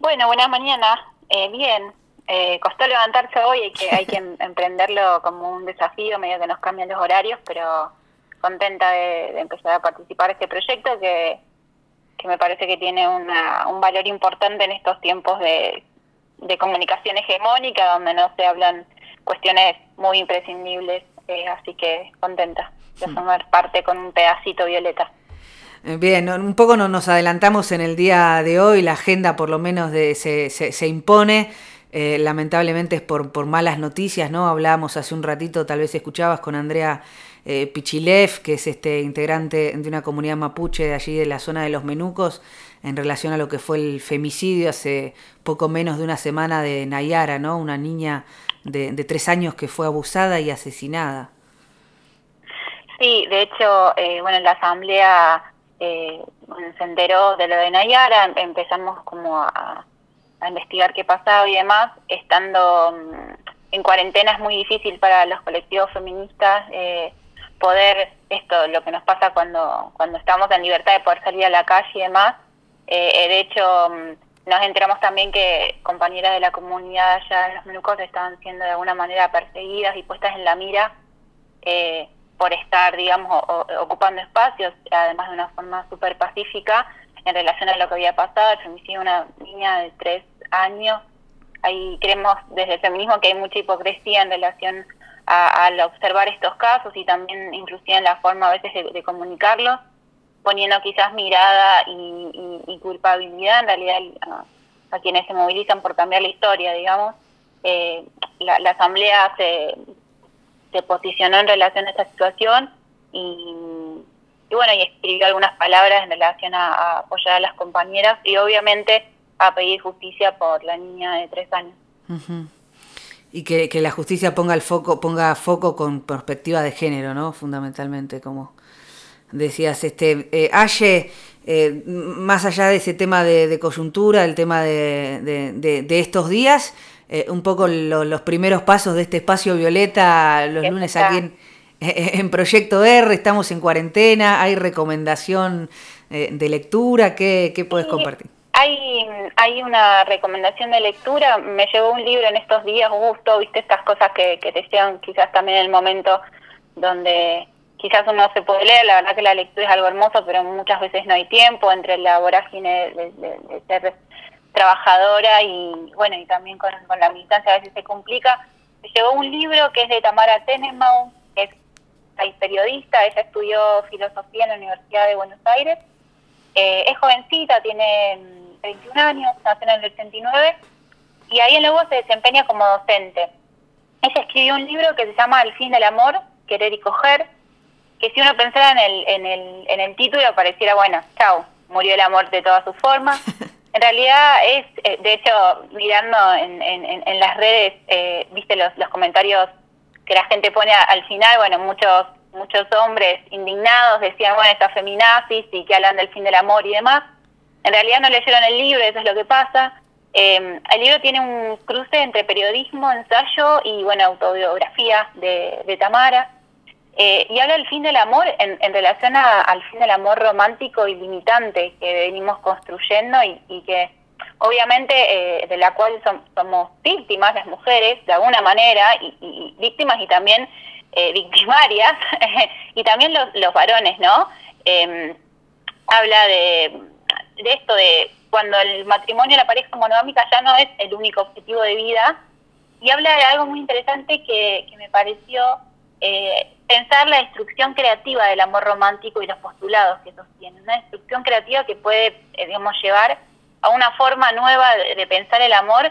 Bueno, buenas mañanas. Bien, costó levantarse hoy, hay que emprenderlo como un desafío, medio que nos cambian los horarios, pero contenta de empezar a participar de este proyecto que me parece que tiene un valor importante en estos tiempos de comunicación hegemónica, donde no se hablan cuestiones muy imprescindibles, así que contenta de formar parte con un pedacito Violeta. Bien, un poco nos adelantamos en el día de hoy, la agenda por lo menos se impone, lamentablemente es por malas noticias, ¿no? Hablábamos hace un ratito, tal vez escuchabas con Andrea Pichilev, que es integrante de una comunidad mapuche de allí de la zona de los Menucos, en relación a lo que fue el femicidio hace poco menos de una semana de Nayara, ¿no? Una niña de 3 años que fue abusada y asesinada. Sí, de hecho, en la asamblea se enteró de lo de Nayara, empezamos como a investigar qué pasaba y demás. Estando en cuarentena es muy difícil para los colectivos feministas poder, lo que nos pasa cuando estamos en libertad de poder salir a la calle y demás. De hecho, nos enteramos también que compañeras de la comunidad allá en los Menucos estaban siendo de alguna manera perseguidas y puestas en la mira por estar, digamos, ocupando espacios, además de una forma súper pacífica, en relación a lo que había pasado, el femicidio de una niña de 3 años. Ahí creemos desde el feminismo que hay mucha hipocresía en relación al observar estos casos y también inclusive en la forma a veces de comunicarlos, poniendo quizás mirada y culpabilidad en realidad a quienes se movilizan por cambiar la historia, digamos. La asamblea se posicionó en relación a esta situación y escribió algunas palabras en relación a apoyar a las compañeras y obviamente a pedir justicia por la niña de 3 años. Uh-huh. Y que la justicia ponga foco con perspectiva de género, ¿no? Fundamentalmente, como decías, Aye, más allá de ese tema de coyuntura, el tema de estos días, un poco los primeros pasos de este espacio Violeta los lunes aquí en Proyecto R, estamos en cuarentena, hay recomendación de lectura, ¿qué puedes compartir? Hay una recomendación de lectura. Me llegó un libro en estos días, justo, viste, estas cosas que te llegan quizás también en el momento donde quizás uno se puede leer. La verdad que la lectura es algo hermoso, pero muchas veces no hay tiempo entre la vorágine de ser trabajadora y también con la militancia a veces se complica. Me llegó un libro que es de Tamara Tenenbaum, que es periodista. Ella estudió filosofía en la Universidad de Buenos Aires. Es jovencita, tiene 21 años, nació en el 89 y ahí en luego se desempeña como docente. Ella escribió un libro que se llama El fin del amor, querer y coger, que si uno pensara en el título pareciera, chau, murió el amor de todas sus formas. En realidad es, de hecho, mirando en las redes, viste los comentarios que la gente pone al final, muchos hombres indignados decían, estas feminazis y que hablan del fin del amor y demás. En realidad no leyeron el libro, eso es lo que pasa. El libro tiene un cruce entre periodismo, ensayo y autobiografía de Tamara. Y habla del fin del amor en relación al fin del amor romántico y limitante que venimos construyendo y que obviamente de la cual somos víctimas las mujeres de alguna manera y víctimas y también victimarias y también los varones, ¿no? Habla de esto de cuando el matrimonio, la pareja monogámica ya no es el único objetivo de vida, y habla de algo muy interesante que me pareció pensar la destrucción creativa del amor romántico y los postulados que sostienen, una destrucción creativa que puede llevar a una forma nueva de pensar el amor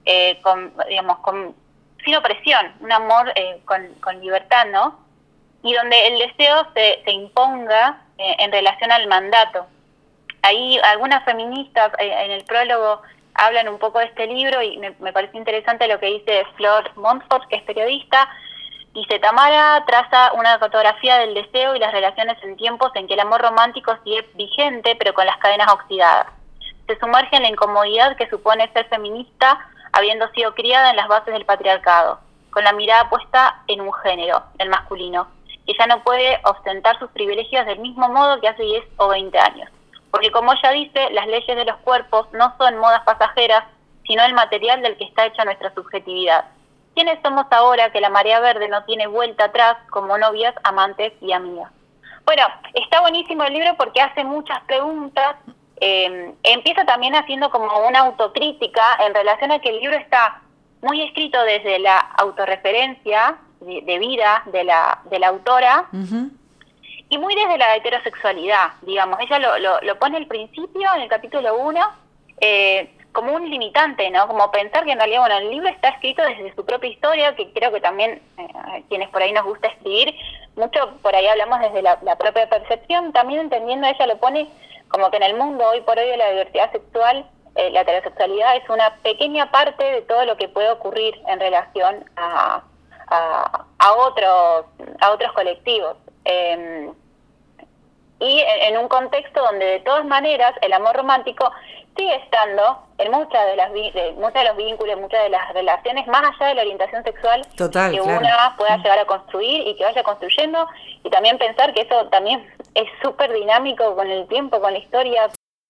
sin opresión, un amor con libertad, ¿no? Y donde el deseo se imponga en relación al mandato. Ahí algunas feministas en el prólogo hablan un poco de este libro y me parece interesante lo que dice Flor Montfort, que es periodista. Dice, Tamara traza una fotografía del deseo y las relaciones en tiempos en que el amor romántico sigue vigente, pero con las cadenas oxidadas. Se sumerge en la incomodidad que supone ser feminista, habiendo sido criada en las bases del patriarcado, con la mirada puesta en un género, el masculino, que ya no puede ostentar sus privilegios del mismo modo que hace 10 o 20 años. porque como ella dice, las leyes de los cuerpos no son modas pasajeras, sino el material del que está hecha nuestra subjetividad. ¿Quiénes somos ahora que la marea verde no tiene vuelta atrás como novias, amantes y amigas? Bueno, está buenísimo el libro porque hace muchas preguntas, empieza también haciendo como una autocrítica en relación a que el libro está muy escrito desde la autorreferencia de vida de la autora, uh-huh, y muy desde la heterosexualidad, digamos. Ella lo pone al principio, en el capítulo 1, como un limitante, ¿no? Como pensar que en realidad, bueno, el libro está escrito desde su propia historia, que creo que también, quienes por ahí nos gusta escribir, mucho por ahí hablamos desde la propia percepción, también entendiendo, ella lo pone como que en el mundo hoy por hoy de la diversidad sexual, la heterosexualidad es una pequeña parte de todo lo que puede ocurrir en relación a otros colectivos. Y en un contexto donde de todas maneras el amor romántico sigue estando en muchos de los vínculos, muchas de las relaciones, más allá de la orientación sexual. Total, que claro, una pueda llegar a construir y que vaya construyendo, y también pensar que eso también es súper dinámico con el tiempo, con la historia.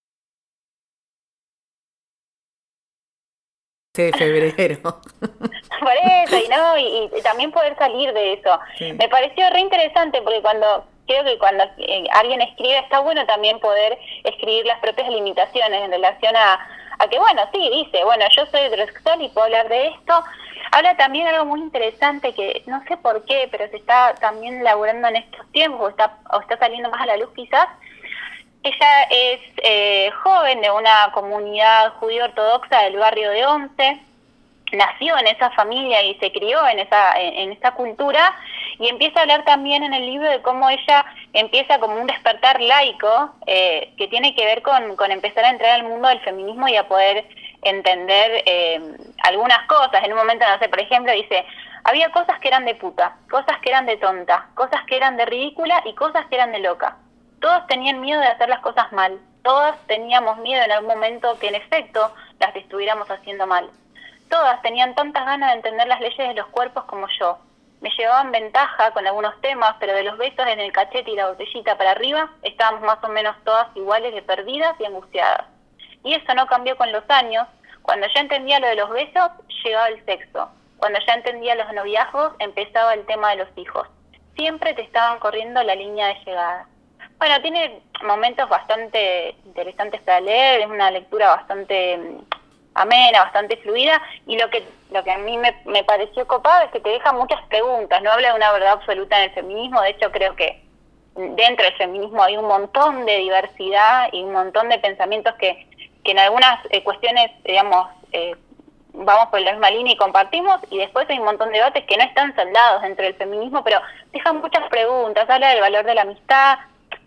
De febrero. Por eso, y también poder salir de eso. Sí. Me pareció re interesante porque creo que cuando alguien escribe está bueno también poder escribir las propias limitaciones en relación a que, bueno, sí, dice, bueno, yo soy heterosexual y puedo hablar de esto. Habla también algo muy interesante que no sé por qué, pero se está también laburando en estos tiempos, o está saliendo más a la luz quizás. Ella es joven de una comunidad judío ortodoxa del barrio de Once, nació en esa familia y se crió en esa cultura, y empieza a hablar también en el libro de cómo ella empieza como un despertar laico que tiene que ver con empezar a entrar al mundo del feminismo y a poder entender algunas cosas. En un momento, no sé, por ejemplo, dice, había cosas que eran de puta, cosas que eran de tonta, cosas que eran de ridícula y cosas que eran de loca. Todos tenían miedo de hacer las cosas mal, todas teníamos miedo en algún momento que en efecto las estuviéramos haciendo mal. Todas tenían tantas ganas de entender las leyes de los cuerpos como yo. Me llevaban ventaja con algunos temas, pero de los besos en el cachete y la botellita para arriba, estábamos más o menos todas iguales de perdidas y angustiadas. Y eso no cambió con los años. Cuando ya entendía lo de los besos, llegaba el sexo. Cuando ya entendía los noviazgos, empezaba el tema de los hijos. Siempre te estaban corriendo la línea de llegada. Bueno, tiene momentos bastante interesantes para leer, es una lectura bastante amena, bastante fluida, y lo que a mí me pareció copado es que te deja muchas preguntas, no habla de una verdad absoluta en el feminismo. De hecho creo que dentro del feminismo hay un montón de diversidad y un montón de pensamientos que en algunas cuestiones, digamos, vamos por la misma línea y compartimos, y después hay un montón de debates que no están saldados dentro del feminismo, pero dejan muchas preguntas. Habla del valor de la amistad,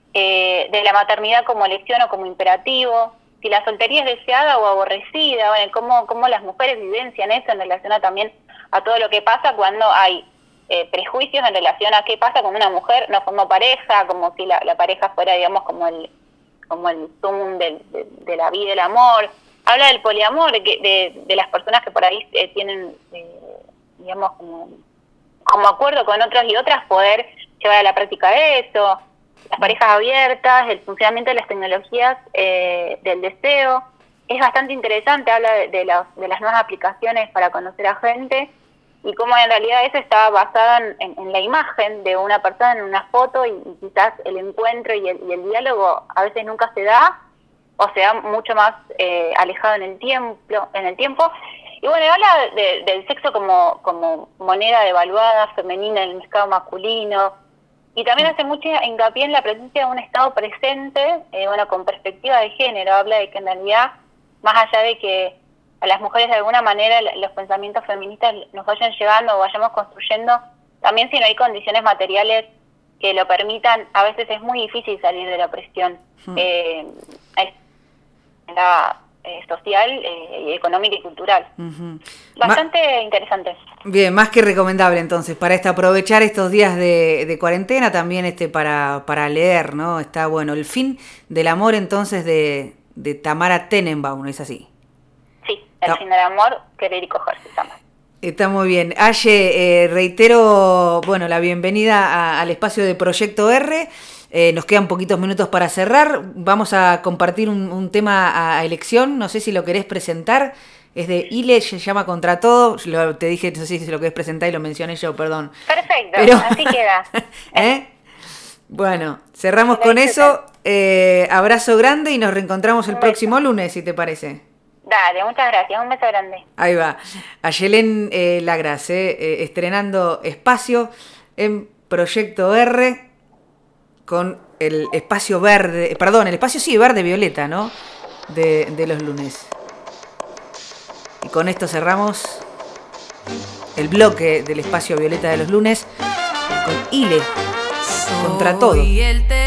de la maternidad como elección o como imperativo, si la soltería es deseada o aborrecida, bueno, cómo las mujeres vivencian eso en relación también a todo lo que pasa cuando hay prejuicios en relación a qué pasa cuando una mujer no formó pareja, como si la pareja fuera, digamos, como el sumum de la vida y el amor. Habla del poliamor, de las personas que por ahí tienen, digamos, como acuerdo con otros y otras, poder llevar a la práctica eso. Las parejas abiertas, el funcionamiento de las tecnologías del deseo. Es bastante interesante, habla de las nuevas aplicaciones para conocer a gente y cómo en realidad eso está basado en la imagen de una persona, en una foto, y quizás el encuentro y el diálogo a veces nunca se da, o se da mucho más alejado en el tiempo. Y bueno, habla del sexo como moneda devaluada, femenina en el mercado masculino. Y también hace mucho hincapié en la presencia de un Estado presente, con perspectiva de género. Habla de que en realidad, más allá de que a las mujeres de alguna manera los pensamientos feministas nos vayan llegando o vayamos construyendo, también si no hay condiciones materiales que lo permitan, a veces es muy difícil salir de la opresión social, económica y cultural. Uh-huh. Bastante interesante. Bien, más que recomendable entonces, para aprovechar estos días de cuarentena, también para leer, ¿no? Está bueno. El fin del amor entonces de Tamara Tenenbaum, ¿no es así? Sí, el fin del amor, querer y coger se llama. Está muy bien. Aye, reitero, la bienvenida al espacio de Proyecto R. Nos quedan poquitos minutos para cerrar. Vamos a compartir un tema a elección. No sé si lo querés presentar. Es de Ile, se llama Contra Todo. Te dije, no sé si lo querés presentar y lo mencioné yo, perdón. Perfecto, así queda. Bueno, cerramos con eso. Abrazo grande y nos reencontramos el próximo lunes, si te parece. Dale, muchas gracias. Un beso grande. Ahí va. Ayelén Lagras, estrenando Espacio en Proyecto R con el espacio verde, el espacio verde violeta, ¿no? De los lunes. Y con esto cerramos el bloque del espacio violeta de los lunes con Ile, Contra Todo.